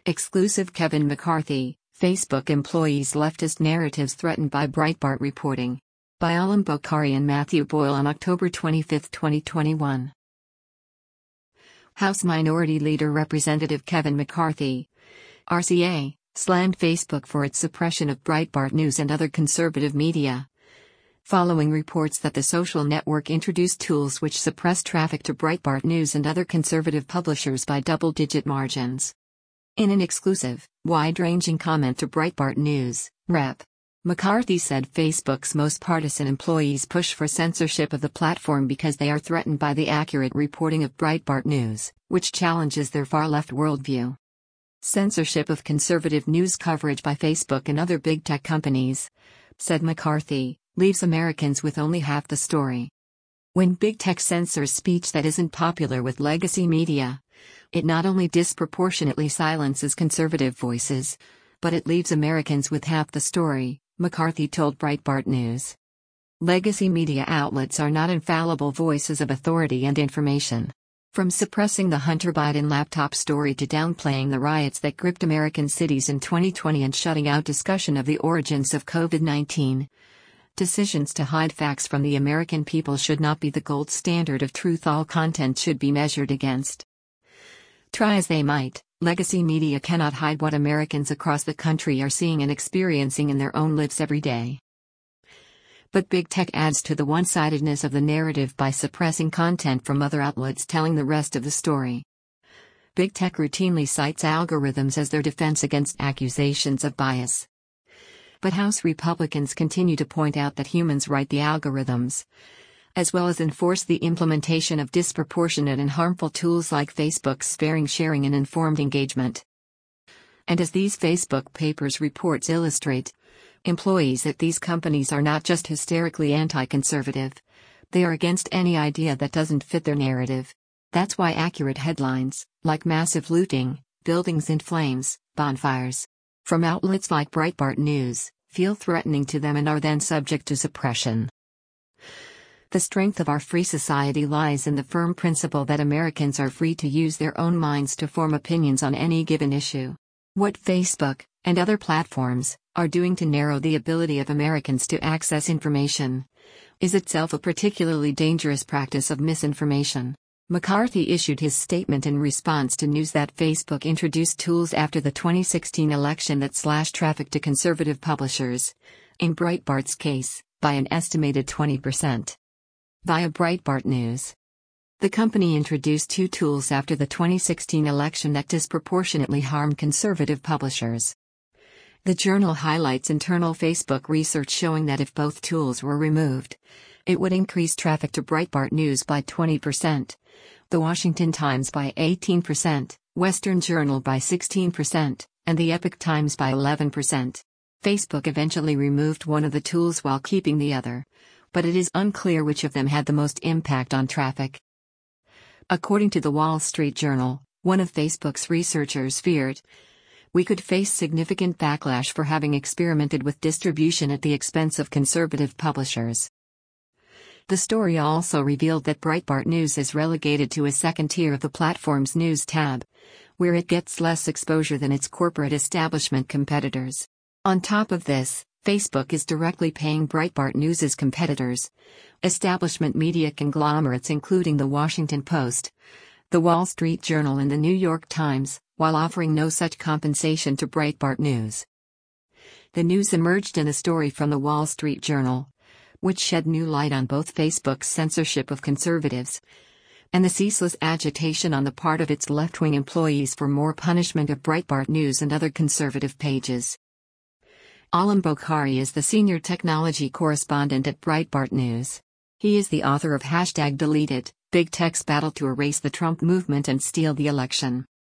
Exclusive Kevin McCarthy, Facebook employees' leftist narratives threatened by Breitbart reporting. By Alam Bokhari and Matthew Boyle on October 25, 2021. House Minority Leader Representative Kevin McCarthy, RCA, slammed Facebook for its suppression of Breitbart News and other conservative media, following reports that the social network introduced tools which suppress traffic to Breitbart News and other conservative publishers by double-digit margins. In an exclusive, wide-ranging comment to Breitbart News, Rep. McCarthy said Facebook's most partisan employees push for censorship of the platform because they are threatened by the accurate reporting of Breitbart News, which challenges their far-left worldview. Censorship of conservative news coverage by Facebook and other big tech companies, said McCarthy, leaves Americans with only half the story. When big tech censors speech that isn't popular with legacy media, it not only disproportionately silences conservative voices, but it leaves Americans with half the story, McCarthy told Breitbart News. Legacy media outlets are not infallible voices of authority and information. From suppressing the Hunter Biden laptop story to downplaying the riots that gripped American cities in 2020 and shutting out discussion of the origins of COVID-19, decisions to hide facts from the American people should not be the gold standard of truth all content should be measured against. Try as they might, legacy media cannot hide what Americans across the country are seeing and experiencing in their own lives every day. But big tech adds to the one-sidedness of the narrative by suppressing content from other outlets telling the rest of the story. Big tech routinely cites algorithms as their defense against accusations of bias. But House Republicans continue to point out that humans write the algorithms, as well as enforce the implementation of disproportionate and harmful tools like Facebook's sparing sharing and informed engagement. And as these Facebook papers reports illustrate, employees at these companies are not just hysterically anti-conservative, they are against any idea that doesn't fit their narrative. That's why accurate headlines, like massive looting, buildings in flames, bonfires, from outlets like Breitbart News, feel threatening to them and are then subject to suppression. The strength of our free society lies in the firm principle that Americans are free to use their own minds to form opinions on any given issue. What Facebook, and other platforms, are doing to narrow the ability of Americans to access information, is itself a particularly dangerous practice of misinformation. McCarthy issued his statement in response to news that Facebook introduced tools after the 2016 election that slashed traffic to conservative publishers, in Breitbart's case, by an estimated 20%. Via Breitbart News. The company introduced two tools after the 2016 election that disproportionately harmed conservative publishers. The journal highlights internal Facebook research showing that if both tools were removed, it would increase traffic to Breitbart News by 20%, The Washington Times by 18%, Western Journal by 16%, and the Epoch Times by 11%. Facebook eventually removed one of the tools while keeping the other, but it is unclear which of them had the most impact on traffic. According to the Wall Street Journal, one of Facebook's researchers feared, "We could face significant backlash for having experimented with distribution at the expense of conservative publishers." The story also revealed that Breitbart News is relegated to a second tier of the platform's news tab, where it gets less exposure than its corporate establishment competitors. On top of this, Facebook is directly paying Breitbart News's competitors, establishment media conglomerates including The Washington Post, The Wall Street Journal and The New York Times, while offering no such compensation to Breitbart News. The news emerged in a story from The Wall Street Journal, which shed new light on both Facebook's censorship of conservatives and the ceaseless agitation on the part of its left-wing employees for more punishment of Breitbart News and other conservative pages. Alam Bokhari is the senior technology correspondent at Breitbart News. He is the author of #Deleted, Big Tech's Battle to Erase the Trump Movement and Steal the Election.